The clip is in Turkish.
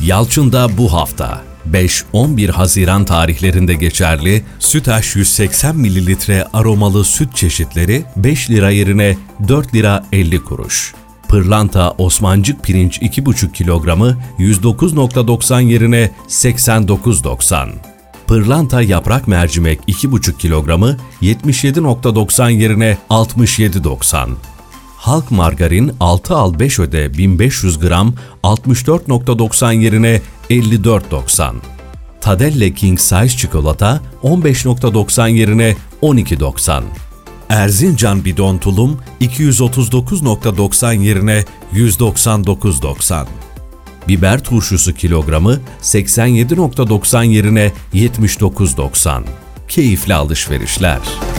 Yalçın'da bu hafta 5-11 Haziran tarihlerinde geçerli Sütaş 180 mililitre aromalı süt çeşitleri 5 lira yerine 4 lira 50 kuruş. Pırlanta Osmancık pirinç 2,5 kilogramı 109,90 yerine 89,90. Pırlanta yaprak mercimek 2,5 kilogramı 77,90 yerine 67,90. Halk margarin 6 al 5 öde 1500 gram 64,90 yerine 54,90. Tadelle King Size çikolata 15,90 yerine 12,90. Erzincan bidon tulum 239,90 yerine 199,90. Biber turşusu kilogramı 87,90 yerine 79,90. Keyifli alışverişler.